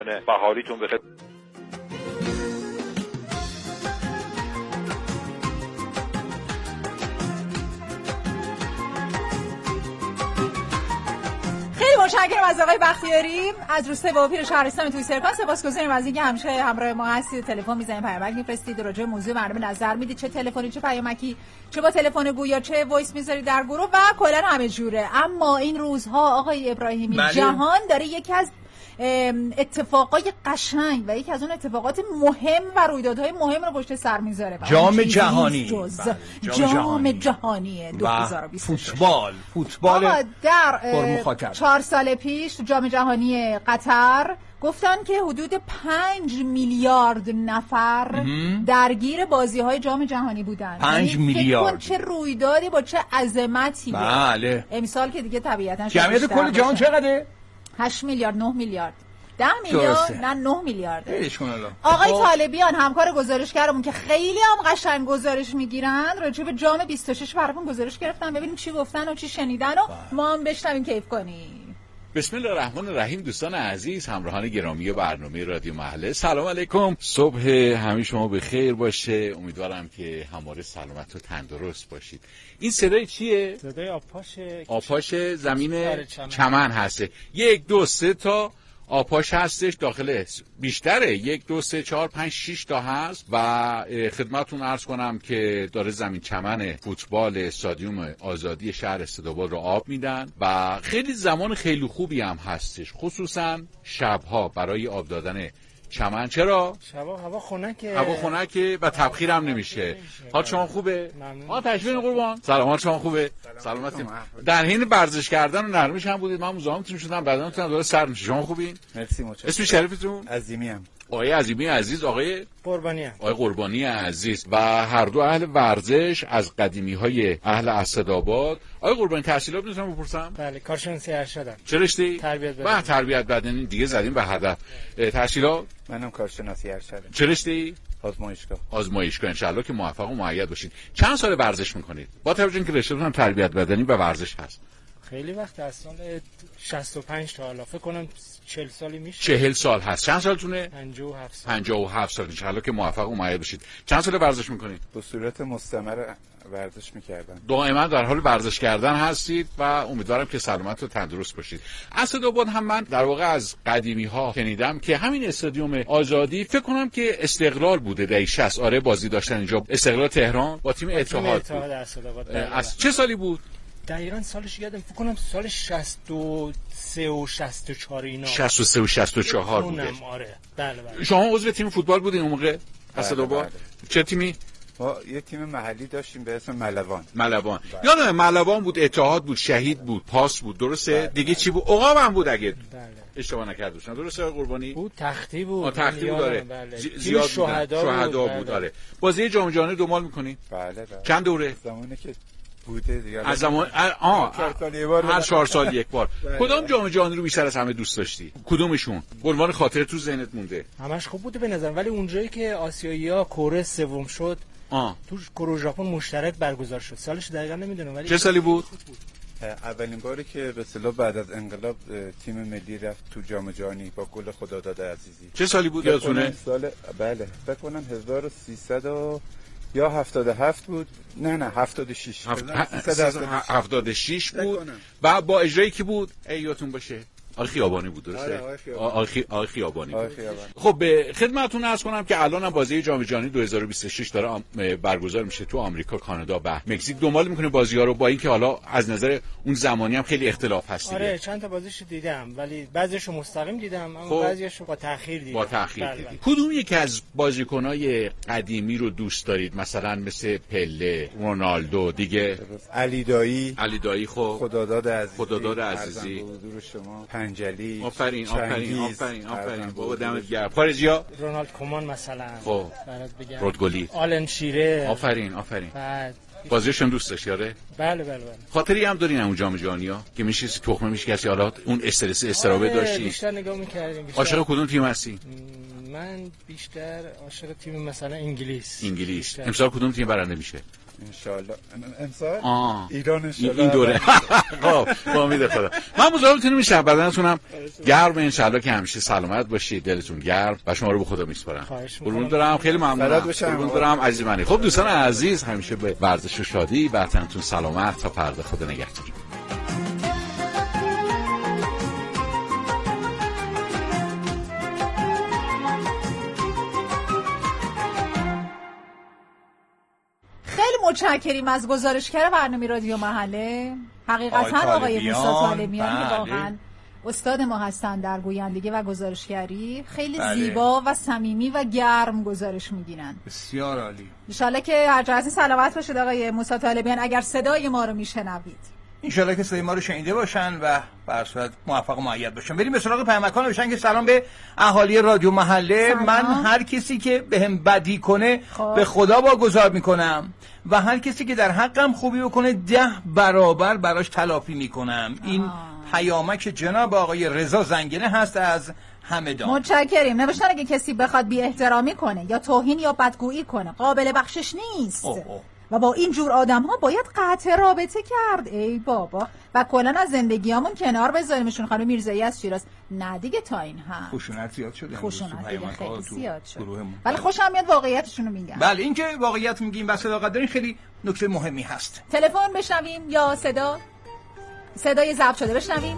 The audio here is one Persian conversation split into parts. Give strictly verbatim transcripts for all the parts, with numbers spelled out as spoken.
بهاریتون بخیر. متشکرم از آقای بختیاری از روسته باپیر شهرستان توی سرکان. سپاسگزاریم از اینکه همیشه همراه ما هستید. تلفن میزنید، پیامک میفرستید، راجع به موضوع برنامه نظر میدید، چه تلفنی چه پیامکی، چه با تلفن گویا چه وایس میذارید در گروه و کلا همه جوره. اما این روزها آقای ابراهیمی بله. جهان داره یکی از اتفاقای قشنگ و یکی از اون اتفاقات مهم و رویدادهای مهم رو پشت سر میذاره. جام جهانی جز بله. جام, جام جهانی دو هزار و بیست و شش فوتبال فوتبال در چهار سال پیش تو جام جهانی قطر گفتن که حدود پنج میلیارد نفر درگیر بازی‌های جام جهانی بودن. پنج میلیارد. چه رویدادی با چه عظمتی. بله. امسال که دیگه طبیعتاً جمعیت کل جهان چقدره؟ هشت میلیارد، نه میلیارد. ده میلیارد نه نه میلیارد. آقای خب. طالبیان همکار گزارشگرمون که خیلی هم قشنگ گزارش میگیرن راجع به جام بیست و شش براتون گزارش گرفتن، ببینیم چی گفتن و چی شنیدن و ما هم بشنویم کیف کنیم. بسم الله الرحمن الرحیم. دوستان عزیز، همراهان گرامی برنامه رادیو محله، سلام علیکم. صبح همه شما به خیر باشه. امیدوارم که همواره سلامت و تندرست باشید. این صدای چیه؟ صدای آپاش آپاش زمین چمن, چمن هسته. یک دو سه تا آپاش هستش داخل، بیشتره، یک دو سه چهار پنج شش تا هست و خدمتتون عرض کنم که داره زمین چمن فوتبال استادیوم آزادی شهر استدآباد رو آب میدن و خیلی زمان خیلی خوبی هم هستش، خصوصا شبها برای آب دادن چمن. چرا؟ شبا هوا خنکه، هوا خنکه و تبخیر هم نمیشه. حال شما خوبه؟ آ تشوین قربان. سلام، حال شما خوبه؟ سلامتی. در حین ورزش کردن و نرمش هم بودید، من مزاحمتون شدم، بدنتون داره سرد میشه. شما خوبین؟ مرسی متشکرم. اسم شریفتون؟ عظیمی ام. آقای عظیمی عزیز، آقای قربانی ام. آقای قربانی عزیز و هر دو اهل ورزش از قدیمی‌های اهل اسدآباد. آقای قربانی تحصیلات میتونم بپرسم؟ بله، کارشناسی ارشدم. چه رشته‌ای؟ تربیت بدنی. با تربیت بدنی دیگه زدیم به هدف. تحصیلات؟ منم کارشناسی ارشدم. چه رشته‌ای؟ آزمایشگاه. آزمایشگاه. ان شاءالله که موفق و مؤید باشید. چند سال ورزش میکنید؟ با توجه اینکه رشته‌تون هم تربیت بدنی و ورزش هست. خیلی وقت، از سال شصت و پنج تا حالا فکر کنم چهل سالی میشه. چهل سال هست. چند سالتونه؟ پنجاه و هفت سال. پنجاه و هفت سال. ان شاءالله که موفق و مؤید باشید. چند سال ورزش میکنید؟ به صورت مستمر ورزش میکردم. دائما در حال ورزش کردن هستید و امیدوارم که سلامت و تندرست باشید. اسدآباد هم من در واقع از قدیمی ها شنیدم که همین استادیوم آزادی فکر کنم که استقلال بوده دهه شصت. آره بازی داشتن اینجا، استقلال تهران با تیم اتحاد. اتحاد اسدآباد. از چه سالی بود؟ دقیقاً سالش یادم، فکر کنم سال شصت و سه و شصت و چهار اینا. شصت و سه و شصت و چهار بوده. آره. بله بله. شما عضو تیم فوتبال بودین اون موقع؟ اسدآباد؟ بله. چه تیمی؟ ما یه تیم محلی داشتیم به اسم ملوان. ملوان. یادم ملوان بود، اتحاد بود، شهید بود، پاس بود، درسته؟ بله. دیگه چی بود؟ عقاب هم بود اگه بله. اشتباه نکرده باشم. درسته قربانی؟ بود، تختی بود. آ تختی بود داره. بله. زیاد شهدا بود. شهدا بود داره. بازی جام جهانی دنبال می‌کنی؟ بله بله. چند دوره؟ زمانی که بوده دیگه. از زمان آ هر چهار سال یک بار. کدام جام جهانی رو بیشتر از همه دوست داشتی؟ کدومشون؟ قربان خاطر تو ذهنت مونده؟ همش خوب بوده به نظر، ولی اونجایی که آسیایی‌ها کره سوم شد، آه. تو کره ژاپن مشترک برگزار شد. سالش دقیقاً نمیدونم ولی چه سالی بود؟ اولین باری که به اصطلاح بعد از انقلاب تیم ملی رفت تو جام جهانی با گل خداداد عزیزی. چه سالی بود یادتونه؟ سال بله فکر کنم هزار و سیصد و یا هفتاد و هفت بود. نه نه هفتاد و شش. هفتاد و شش بود و با اجرایی کی بود؟ ایاتون باشه. آقای خیابانی بود، درسته؟ آقای خیابانی بود. خب به خدمتتون عرض کنم که الان هم بازی جام جهانی دو هزار و بیست و شش داره برگزار میشه تو آمریکا، کانادا و مکزیک. دنبال میکنه بازی‌ها رو، با اینکه حالا از نظر اون زمانی هم خیلی اختلاف هست دیگه. آره چند تا بازیشو دیدم ولی بعضیشو مستقیم دیدم، اما خب بعضیشو با تأخیر دیدم. با تأخیر دیدم. کدوم یکی از بازیکن‌های قدیمی رو دوست دارید؟ مثلا مثل پله، رونالدو دیگه، علی دایی. علی دایی خب خداداد عزیزی. خداداد عزیزی. حضور شما. پنجلی. آفرین آفرین آفرین آفرین بابا دمت گرم. خارجی‌ها رونالد کومان مثلا. خب برات بگم. رودگلی. آلن شیره. آفرین آفرین. بعد بازیشون دوست داشتی؟ آره بله بله بله. خاطری هم دارین اون جام جهانی‌ها که میشه تخمه میشه کسی حالا اون استرس استرابه آره داشتی؟ بیشتر نگاه می‌کردیم. عاشق کدوم تیم هستی؟ من بیشتر عاشق تیم مثلا انگلیس. انگلیس. امسال کدوم تیم برنده میشه؟ انشالله امسال آه. ایران انشالله این دوره. خب با امید خدا. من مزاحمتون میشم، بدنتونم گرم انشالله که همیشه سلامت باشید، دلتون گرم و شما رو به خدا میسپارم. قربون دارم، خیلی ممنونم. قربون دارم عزیز منی. خب دوستان عزیز، همیشه به ورزش و شادی، بدنتون سلامت تا فردا. خدا نگهدار. متشکریم از گزارشگر برنامه رادیو محله، حقیقتا آقای موسی طالبیان که واقعا استاد ما هستن در گویندگی و گزارشگری. خیلی بله. زیبا و صمیمی و گرم گزارش میگیرن. بسیار عالی. ان شاءالله که هر جهت سلامت باشید آقای موسی طالبیان. اگر صدای ما رو میشنوید ان شاءالله که صدای ما رو شنیده باشن و به هر صورت موفق و مؤید باشن. بریم به سراغ پیامک‌ها. بشن که سلام به اهالی رادیو محله. سلام. من هر کسی که بهم بدی کنه خواه. به خدا واگذار میکنم و هر کسی که در حقم خوبی بکنه ده برابر براش تلافی میکنم. این پیامک جناب آقای رضا زنگنه هست از همدان. متشکریم. نوشتن اگه کسی بخواد بی احترامی کنه یا توهین یا بدگویی کنه قابل بخشش نیست. اوه اوه. و با این جور آدم ها باید قطع رابطه کرد. ای بابا. و کلا از زندگیامون کنار بذاریمشون. خانم میرزایی از شیراز. نه دیگه تا این هم خشونت زیاد شده. خشونت دیگه خیلی زیاد شده. ولی خوشم میاد واقعیتشون رو میگن. بله این که واقعیت میگیم و صداقت دارین خیلی نکته مهمی هست. تلفن بشنویم یا صدا صدای ضبط شده بشنویم.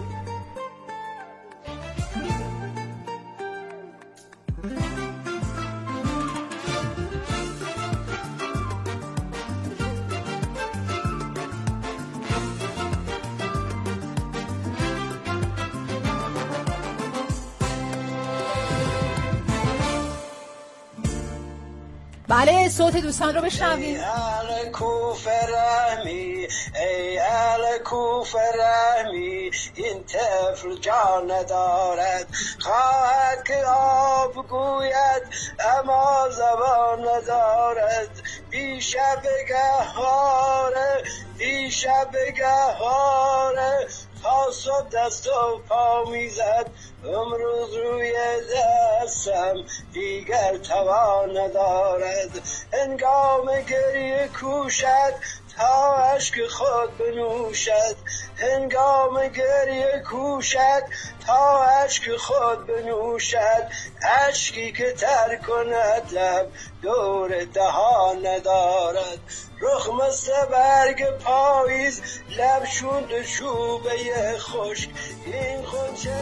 بله صوت دوستان رو بشنویم. ای اهل کوفه رحمی، ای اهل کوفه رحمی، این طفل جان ندارد، خواهد که آب گوید اما زبان ندارد. دیشب گهاره دیشب گهاره تا صبح دست و پا میزد، امروز روی دستم دیگر توان ندارد. هنگام گریه کوشد تا اشک خود بنوشد، هنگام گریه کوشد تا اشک خود بنوشد. اشکی که تر کند لب دور دهان ندارد. رخ مثل برگ پاییز لب شوند چوبه خشک، این خونچه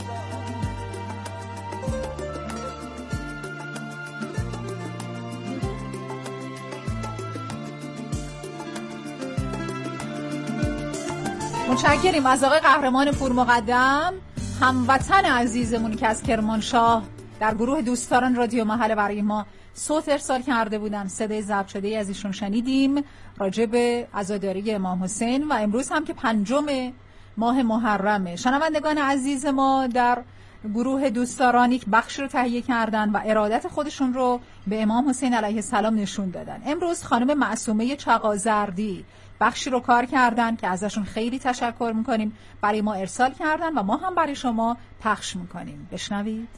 متشکریم از آقای قهرمان پور مقدم، هموطن عزیزمون که از کرمانشاه در گروه دوستداران رادیو محله برای ما صوت ارسال کرده بودن. صدای ضبط شده ای از ایشون شنیدیم راجع به عزاداری امام حسین و امروز هم که پنجم ماه محرمه. شنوندگان عزیز ما در گروه دوستداران یک بخش رو تهیه کردن و ارادت خودشون رو به امام حسین علیه السلام نشون دادن. امروز خانم معصومه چغازردی بخشی رو کار کردن که ازشون خیلی تشکر میکنیم، برای ما ارسال کردن و ما هم برای شما پخش میکنیم. بشنوید.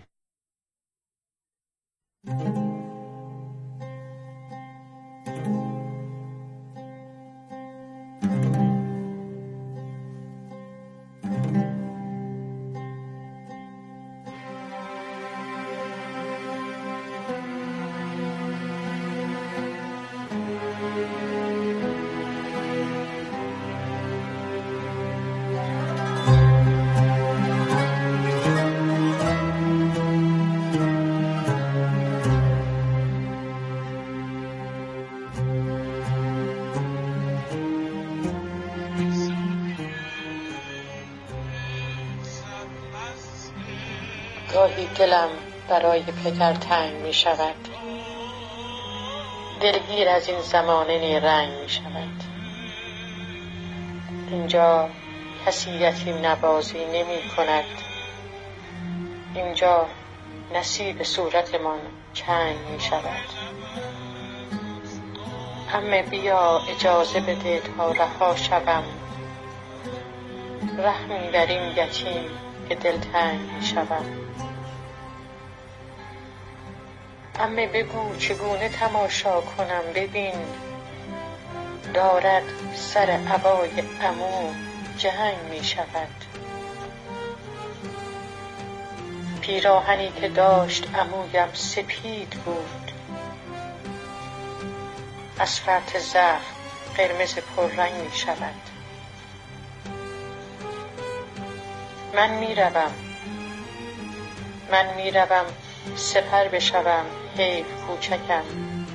گاهی دلم برای پدر تنگ می شود، دلگیر از این زمانه نیرنگ می شود. اینجا کسی یتیم نوازی نمی کند، اینجا نصیب صورتمان چنگ می شود. عمه بیا اجازه بده تا رها شوم، رحمی بر این یتیم که دلتنگ می شود. عمه بگو چگونه تماشا کنم، ببین دارد سر عبای عمو جهنگ می شود. پیراهنی که داشت عمویم سپید بود، از فرط ضعف قرمز پررنگ می شود. من می روم من می روم سپر بشوم حیف کوچکم،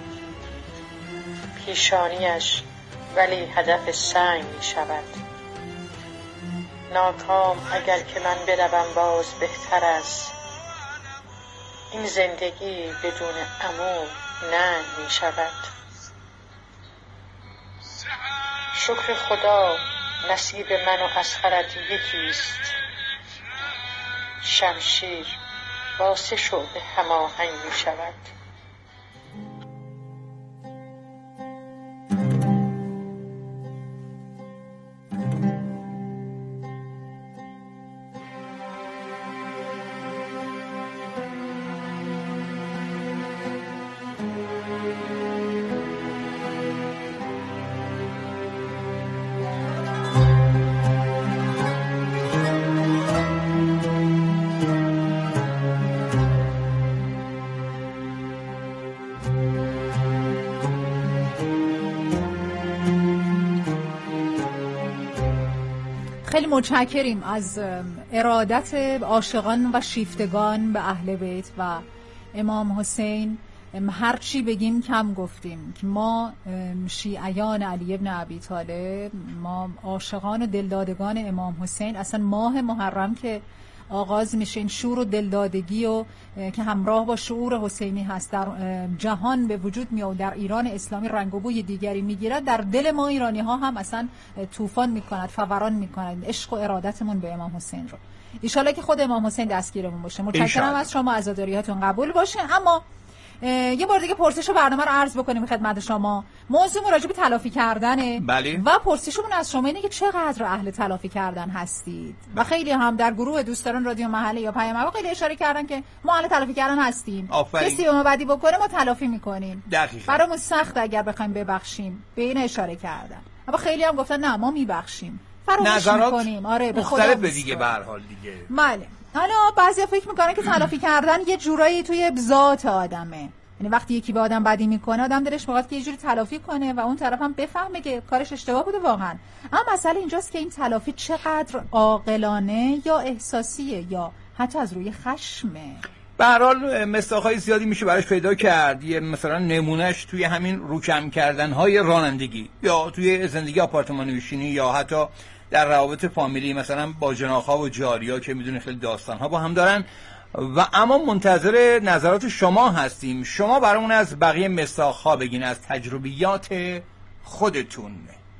پیشانیش ولی هدف سنگ می شود. ناکام اگر که من بروم باز بهتر است، این زندگی بدون عمو ننگ می شود. شکر خدا نصیب من و اصغرت یکیست، شمشیر با سه شعبه هماهنگ می شود. خیلی متشکریم از ارادت عاشقان و شیفتگان به اهل بیت و امام حسین. هر چی بگیم کم گفتیم که ما شیعیان علی ابن ابی طالب، ما عاشقان و دلدادگان امام حسین، اصلا ماه محرم که آغاز میشه این شور و دلدادگی و که همراه با شعور حسینی هست در جهان به وجود میاد و در ایران اسلامی رنگ و بوی دیگری میگیرد، در دل ما ایرانی ها هم اصلا طوفان میکند، فوران میکند عشق و ارادتمون به امام حسین رو. ان شاءالله که خود امام حسین دستگیرمون باشه. متشکرم از شما، عزاداریاتون قبول باشه. اما یه بار دیگه پرسش برنامه رو عرض بکنیم خدمت شما. موضوع راجع به تلافی کردنه. بله. و پرسشمون از شما اینه که چقدر اهل تلافی کردن هستید؟ و خیلی هم در گروه دوستان رادیو محله یا پیام ما خیلی اشاره کردن که ما اهل تلافی کردن هستیم. آفرین. کسی به ما بدی بکنه ما تلافی میکنیم. دقیقاً. برامون سخت اگر بخوایم ببخشیم. به این اشاره کردن. اما خیلی هم گفتن نه ما میبخشیم. فراموش میکنیم. آره به خدا مختلف دیگه به هر حال دیگه. بله. حالا بعضیا فکر میکنن که تلافی کردن یه جورایی توی ذات آدمه. یعنی وقتی یکی به آدم بدی میکنه آدم دلش میخواد که یه جوری تلافی کنه و اون طرف هم بفهمه که کارش اشتباه بوده واقعا. اما مسئله اینجاست که این تلافی چقدر عاقلانه یا احساسیه یا حتی از روی خشمه. به هر حال مصداق‌های زیادی میشه براش پیدا کرد. یه مثلا نمونهش توی همین روکم کردن‌های رانندگی یا توی زندگی آپارتمان نشینی یا حتی در روابط فامیلی، مثلا با جناح‌ها و جاریا که میدونید خیلی داستان‌ها با هم دارن. و اما منتظر نظرات شما هستیم. شما برامون از بقیه مصداق‌ها بگین، از تجربیات خودتون.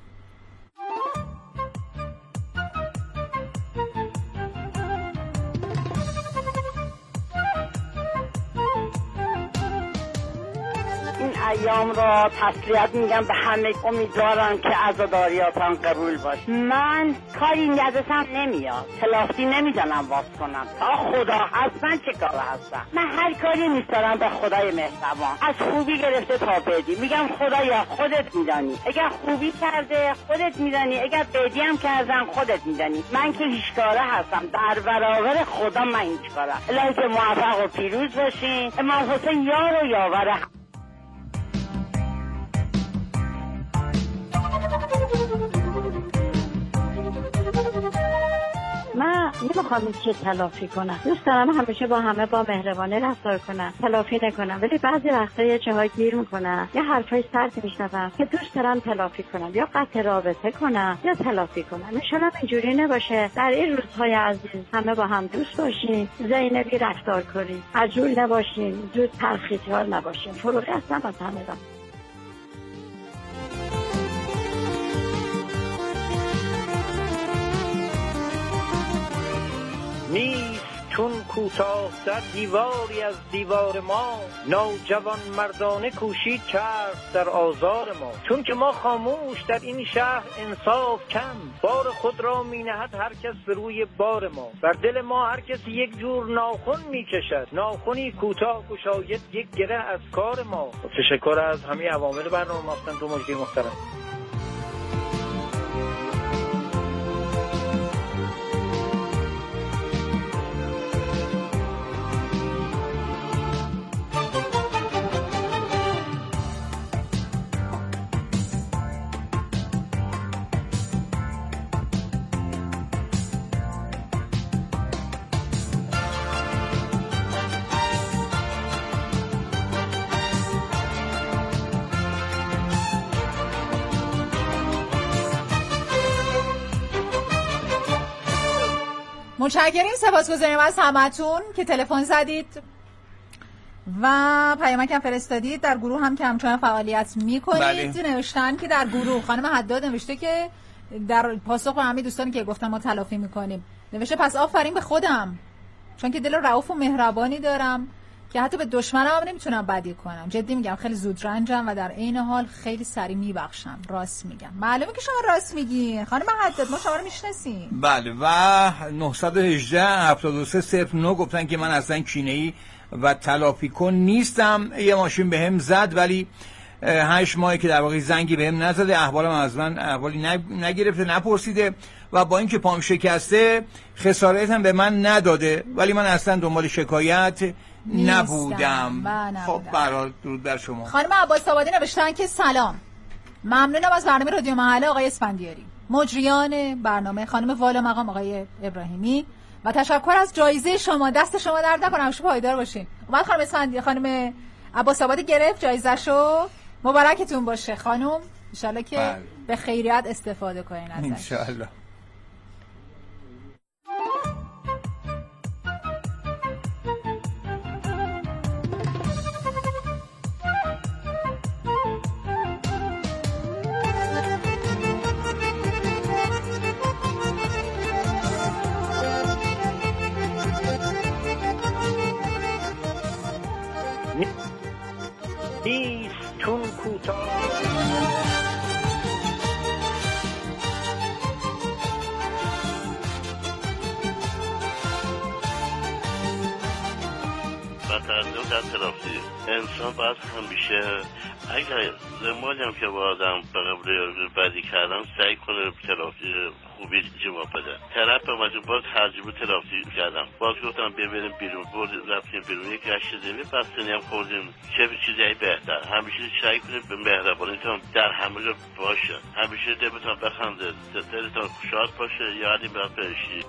ایام را تسلیت میگم به همه، امیدوارم که عزاداریاتان قبول باشه. من کاری این یادم نمیاد، تلافی نمیدونم واس کنم. تا خدا هست من چه کار هستم؟ من هر کاری میستارم به خدای مهربان، از خوبی گرفته تا بدی. میگم خدایا خودت میدانی، اگر خوبی کرده خودت میدانی، اگر بدی هم کردم خودت میدانی. من که هیچ کاره هستم، در برابر خدا من هیچ کاره. الهی که موفق و پیروز باشین. امام حسین یار و یاور. من نمیخوام این چیز تلافی کنم، دوست دارم همیشه با همه با مهربانی رفتار کنم، تلافی نکنم. ولی بعضی وقتا یه جاهای گیر میکنم، یه حرفای سرد میشنوم که دوست دارم تلافی کنم، یا قطع رابطه کنم یا تلافی کنم. انشالله اینجوری نباشه. در این روزهای عزیز همه با هم دوست باشین، زینبی رفتار کنین، عجول نباشین، زود تلخیصیار نباشین. فروغی هستم از همدان. نیست چون کوتاه در دیواری از دیوار ما، نوجوان مردانه کوشید کرد در آزار ما. چون که ما خاموش در این شهر انصاف کم، بار خود را می نهد هر کس به روی بار ما. بر دل ما هر کس یک جور ناخن می کشد، ناخنی کوتاه گشاید یک گره از کار ما. تشکر از همه عوامل برنامه ماستن. تو مجدی محترم. متشکریم، سپاسگزاریم از همتون که تلفن زدید و پیامک فرستادید. در گروه هم که همچنان فعالیت میکنید. بله. نوشتن که در گروه خانم حداد نوشته که در پاسخ به همه دوستانی که گفتن ما تلافی میکنیم، نوشته پس آفرین به خودم، چون که دل رؤوف و مهربانی دارم که حتی به دشمنم هم نمیتونم بدی کنم. جدی میگم، خیلی زود رنجم و در عین حال خیلی سریع میبخشم. راست میگم. معلومه که شما راست میگین خانم حداد، ما شما رو میشناسیم. بله. و نه یک هشت هفت دو سه صفر نه گفتن که من اصلا کینه‌ای و تلافی کن نیستم. یه ماشین بهم زد ولی هشت ماهی که در واقع زنگی بهم نزده، احوالم از من احوالی نگرفته، نپرسیده و با اینکه پام شکسته خسارت هم به من نداده، ولی من اصلا دنبال شکایت نبودم. خب برحال درود بر شما. خانم عباس آبادی نوشتن که سلام، ممنونم از برنامه رادیو محله آقای اسفندیاری، مجریان برنامه خانم والا مقام آقای ابراهیمی و تشکر از جایزه شما. دست شما درد نکنه، همیشه پایدار باشین. بعد خانم اسفندیاری، خانم عباس آبادی گرفت جایزه‌شو، مبارکتون باشه خانم، ان شاءالله که بله. به خیریت استفاده کنین ازش ان شاءالله. نیستون کوتاه و تردید در تلافی انسان باید همیشه اگر زمانی هم که با آدم به قبل بدی کردن سعی کنه تلافی خوبی جواب بده. طرف به مجموع باز ترجمه تلافی کردم، باز گفتم ببریم بیرون، برد رفتیم بیرون، یک گشت دیمی بستنی هم خوردیم، چه چیزایی بهتر. همیشه سعی کنید به مهربانیتون در همه جا باشه، همیشه دلتون بخنده، دلتون شاد باشه، یادی به فرشتی.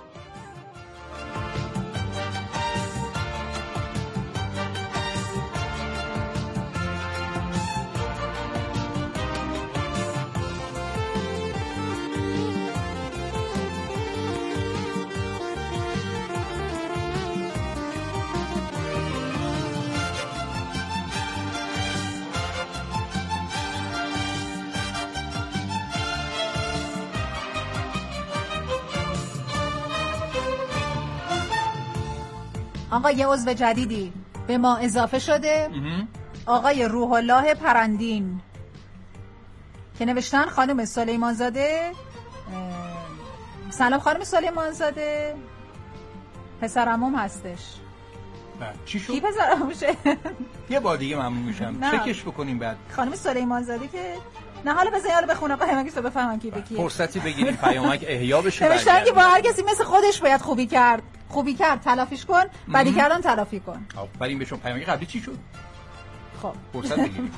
آقا یه عضو جدیدی به ما اضافه شده، آقای روح الله پرندین که نوشتن خانم سلیمان زاده. سلام خانم سلیمان زاده، پسرعموم هستش. چی شد؟ کی پسرعموشه؟ یه بار دیگه ممنون میشم چکش بکنیم بعد. خانم سلیمان زاده که نه، حالا بذار حالا بخونه پیامکش رو بفهمن کی به کیه. فرصتی بگیریم پیامک احیا بشه. نوشتن که با هر کسی مثل خودش باید خوبی کرد، خوبی کرد تلافیش کن، بدی کردن تلافی کن. آفرین بهشون. پیامک قبلی چی شد؟ خب فرصت بگیریم.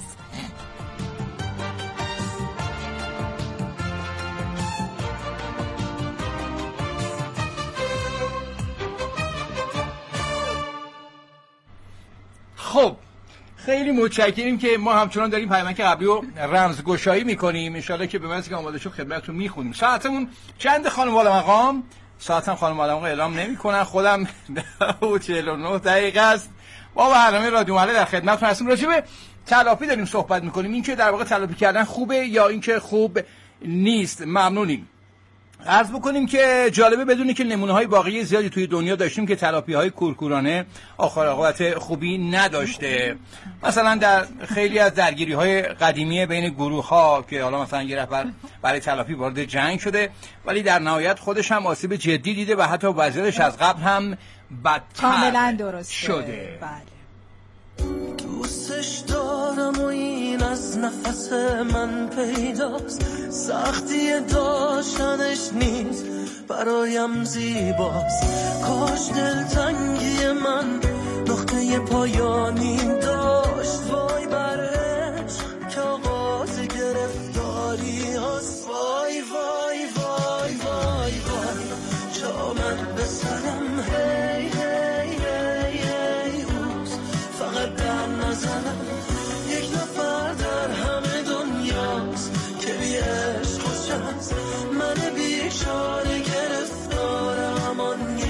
خب خیلی متشکریم که ما همچنان داریم پیامک قبلی رو رمزگشایی میکنیم. ان شاءالله که به محض که آماده شد خدمتتون میخونیم. ساعتمون چند خانم والا مقام؟ ساعتم خانم والا مقام اعلام نمیکنن، خودم و چهل و نه دقیقه است. ما با برنامه رادیو محله در خدمتتون هستیم. راجع به تلافی داریم صحبت میکنیم، این که در واقع تلافی کردن خوبه یا اینکه خوب نیست. ممنونیم. عرض بکنیم که جالبه بدونی که نمونه‌های واقعی زیادی توی دنیا داشتیم که تلافی‌های کورکورانه آخر عاقبت خوبی نداشته. مثلا در خیلی از درگیری‌های قدیمی بین گروه‌ها که حالا مثلا یه نفر برای تلافی وارد جنگ شده ولی در نهایت خودش هم آسیب جدی دیده و حتی وضعیتش از قبل هم بدتر کاملا درست شده. بله. دوستش دارم و این از نفس من پیداست، سختی داشتنش نیست برایم زیباست. کاش دلتنگی من نقطه پایانی داشت، وای بر عشق که آغاز گرفتاری هست. وای وای وای وای وای جا من بسرم هی هی هی هی اوز فقط در نظرم یک نفر در همه دنیاست که بی عشق خوش هست. من بیچاره گرفتارم آن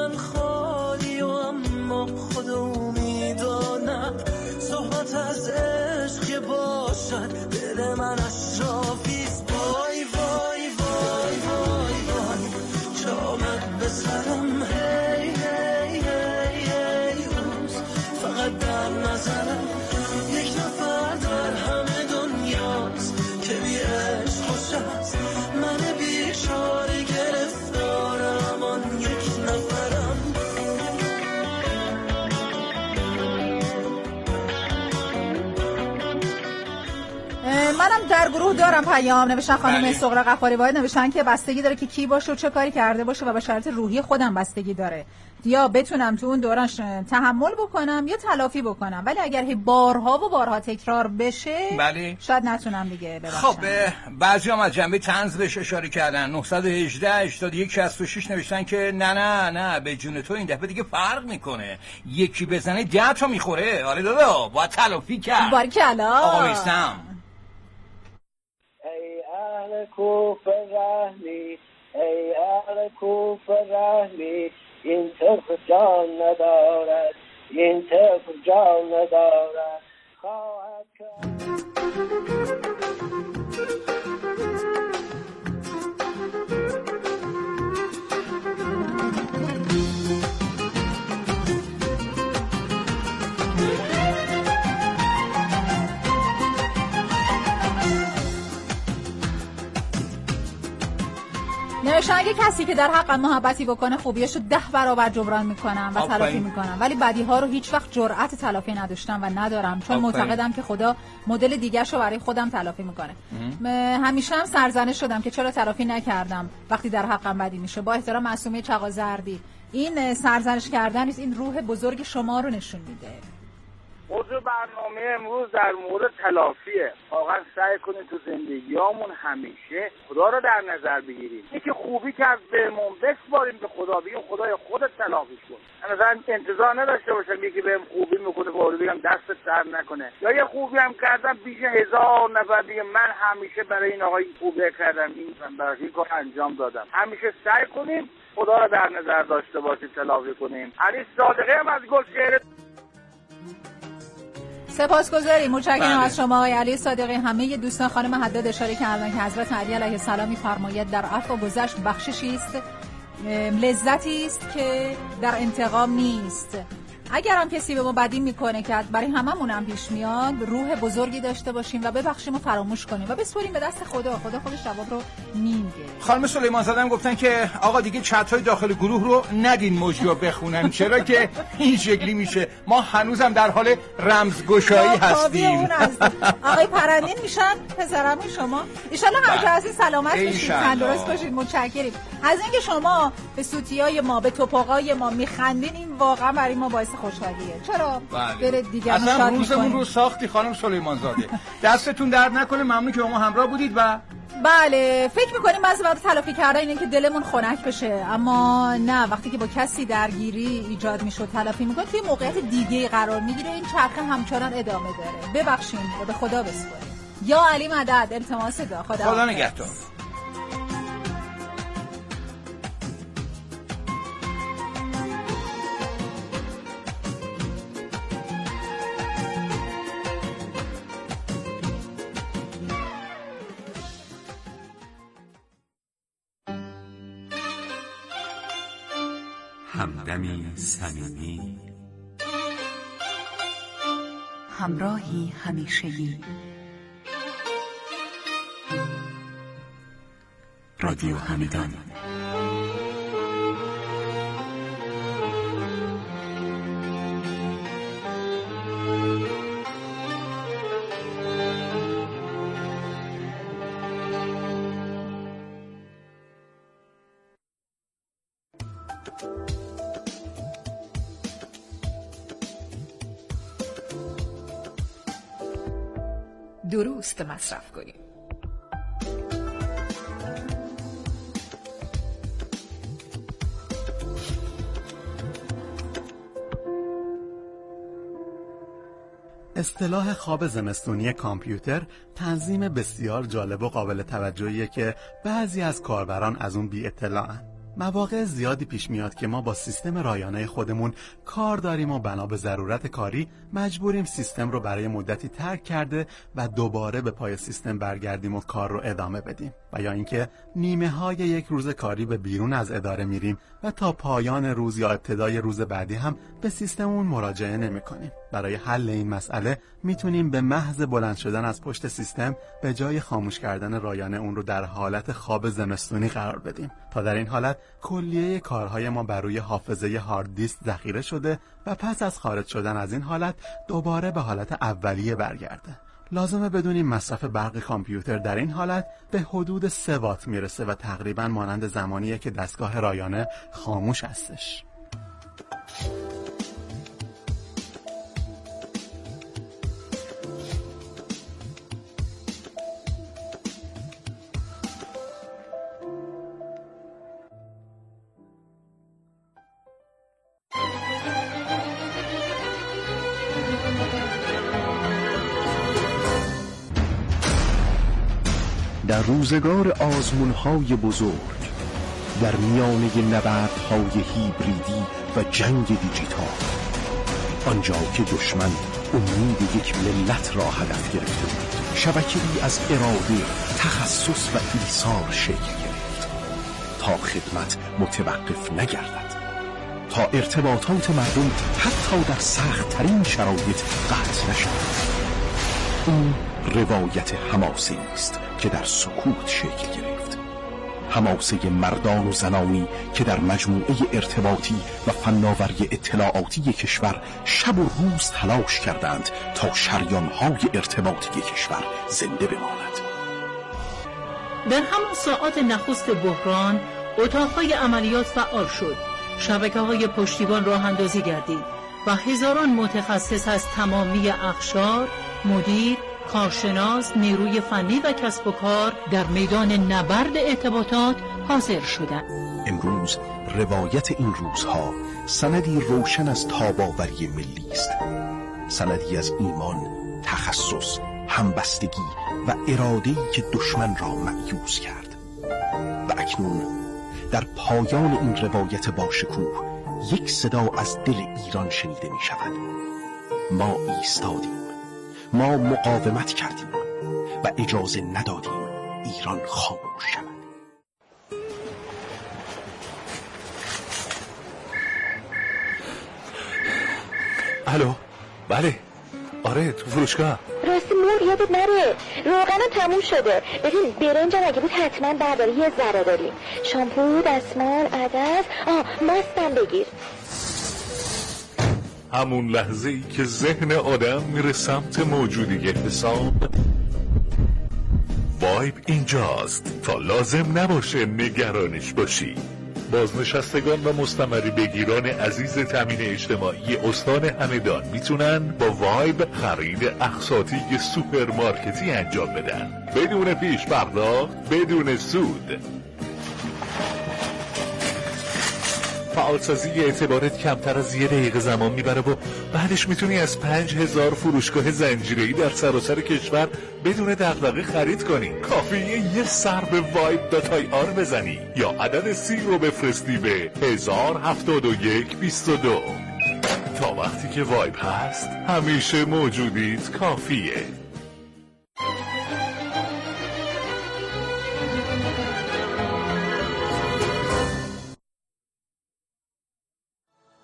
من خالی و اما خودم میدانم صحبت از عشق باشد دل من اشرافیست. وای وای وای وای وای چامت به سرم هی هی هی هی روز فقط در نظرم یک نفر در همه دنیاست که بی عشق خوش است. من بیچاره گرفتارم آن یک نفرم. منم در گروه دارم پیام نوشتن خانم سغرا غفاری واحد نوشتن که بستگی داره که کی باشه و چه کاری کرده باشه و به شرط روحی خودم بستگی داره. یا بتونم تو اون دوران تحمل بکنم یا تلافی بکنم، ولی اگر هی بارها و بارها تکرار بشه بله. شاید نتونم دیگه ببخشم. خب بعضی هم از جنبه طنز بهش اشاره کردن. نه یک هشت هشتاد و یک شصت و شش نوشتن که نه نه نه به جون تو این دفعه دیگه فرق میکنه، یکی بزنه ده تا میخوره. آره دادا باید تلافی کرد. باریکلا آقا میستم. ای اهل کوفه رحمی، ای اهل کوفه رحمی، این طفل جان ندارد، این طفل جان ندارد. خواهد کرد نوشتن اگه کسی که در حق محبتی بکنه خوبیاشو ده برابر جبران میکنم و تلافی میکنم، ولی بدیها رو هیچ وقت جرأت تلافی نداشتم و ندارم، چون معتقدم که خدا مدل دیگه‌شو برای خودم تلافی میکنه. همیشه هم سرزنش شدم که چرا تلافی نکردم وقتی در حقم بدی میشه. با احترام معصومه چغازردی، این سرزنش کردن نیست، این روح بزرگ شما رو نشون میده. موضوع برنامه امروز در مورد تلافیه. واقعا سعی کنید تو زندگیامون همیشه خدا رو در نظر بگیریم. یکی خوبی کرد بهمون بسپاریم به خدا، بگیم خدای خودت تلافیش کن. مثلا انتظار نداشته باشم یکی بهم خوبی میکنه باور بگم دستت سر نکنه، یا یه خوبی هم کردم پیش هزار نفر دیگه من همیشه برای این آقای خوبی کردم، این برای این کار انجام دادم. همیشه سعی کنیم خدا رو در نظر داشته باشیم، تلافی کنیم. علی صادقی هم از گلشهر. سپاسگزاریم، متشکرم از شما آقای علی صادقی. همه دوستان خانم حداد اشاره کردن که حضرت علی علیه السلام می‌فرماید در عفو و گذشت بخششی است، لذتی است که در انتقام نیست. اگر هم کسی به ما بدی میکنه که برای هممون هم پیش میاد، روح بزرگی داشته باشیم و ببخشیم و فراموش کنیم و بسپاریم به دست خدا. خدا خودش جواب رو میده. خانم سلیمان زاده هم گفتن که آقا دیگه چت‌های داخل گروه رو ندین موجیو بخونن، چرا که این شکلی میشه. ما هنوزم در حال رمزگشایی هستیم. آقای پرندین میشن پسرم شما. ان شاء الله همیشه هستین، سلامت باشید، تندرست باشید. متشکریم از اینکه شما به سوتیای ما، به توپاقای ما میخندین. این واقعا برای ما باعث خوشحالیه. چرا برید دیگه اصلا روزمون رو ساختی خانم سلیمان زاده. دستتون درد نکنه، ممنون که با ما همراه بودید. و بله فکر میکنیم بعضی وقت تلافی کردن اینه که دلمون خنک بشه، اما نه، وقتی که با کسی درگیری ایجاد میشه تلافی میکنه توی موقعیت دیگه قرار میگیره، این چرخه همچنان ادامه داره. ببخشید و به خدا بسپارید. یا علی مدد. التماس دا. خدا, خدا نگهدار. همدمی صمیمی، همراهی همیشگی. رادیو همدان. درست مصرف کنیم. اصطلاح خواب زمستونی کامپیوتر تنظیم بسیار جالب و قابل توجهیه که بعضی از کاربران از اون بی اطلاعن. مواقع زیادی پیش میاد که ما با سیستم رایانه خودمون کار داریم و بنا به ضرورت کاری مجبوریم سیستم رو برای مدتی ترک کرده و دوباره به پای سیستم برگردیم و کار رو ادامه بدیم، و یا اینکه نیمه های یک روز کاری به بیرون از اداره میریم و تا پایان روز یا ابتدای روز بعدی هم به سیستممون مراجعه نمی‌کنیم. برای حل این مسئله میتونیم به محض بلند شدن از پشت سیستم به جای خاموش کردن رایانه اون رو در حالت خواب زمستونی قرار بدیم تا در این حالت کلیه کارهای ما بر روی حافظه هارد دیسک ذخیره شده و پس از خارج شدن از این حالت دوباره به حالت اولیه برگرده. لازمه بدونیم مصرف برق کامپیوتر در این حالت به حدود سه وات میرسه و تقریبا مانند زمانیه که دستگاه رایانه خاموش هستش. در روزگار آزمون‌های بزرگ، در میانه نبردهای هیبریدی و جنگ دیجیتال، آنجا که دشمن امید یک ملت را هدف گرفته بود، شبکه‌ای از اراده، تخصص و ایثار شکل گرفت تا خدمت متوقف نگردد، تا ارتباطات مردم حتی در سخت‌ترین شرایط قطع نشود. این روایت حماسه‌ای است که در سکوت شکل گرفت، حماسه مردان و زنانی که در مجموعه ارتباطی و فناوری اطلاعاتی کشور شب و روز تلاش کردند تا شریان‌های ارتباطی کشور زنده بماند. در همان ساعات نخست بحران، اتاقهای عملیات فعال شد، شبکه‌های پشتیبان راه اندازی گردید و هزاران متخصص از تمامی اقشار، مدیر، کارشناس، نیروی فنی و کسب و کار در میدان نبرد ارتباطات حاضر شدند. امروز روایت این روزها سندی روشن از تاباوری ملی است، سندی از ایمان، تخصص، همبستگی و اراده‌ای که دشمن را مأیوس کرد. و اکنون در پایان این روایت باشکوه یک صدا از دل ایران شنیده می شود. ما ایستادیم، ما مقاومت کردیم و اجازه ندادیم ایران خاموش شود. الو، بله، آره تو فروشگاه. راستی مور یادت نره، روغنم تموم شده. ببین برنجم اگه بود حتما برداری، یه ذره داریم. شامپو، دستمال، عدس، آه ماستم بگیر. همون لحظه ای که ذهن آدم میره سمت موجودی حساب، وایب اینجاست تا لازم نباشه نگرانش باشی. بازنشستگان و مستمری بگیران عزیز تامین اجتماعی استان همدان میتونن با وایب خرید اقساطی سوپرمارکتی انجام بدن بدون پیش پرداخت، بدون سود. فعالسازی اعتبارت کمتر از یه دقیقه زمان میبره و بعدش میتونی از پنج هزار فروشگاه زنجیره‌ای در سراسر کشور بدون دغدغه خرید کنی. کافیه یه سر به وایب دات آی آر بزنی یا عدد سی رو بفرستی به هزار هفتاد و یک بیست و دو. تا وقتی که وایب هست همیشه موجودیت کافیه.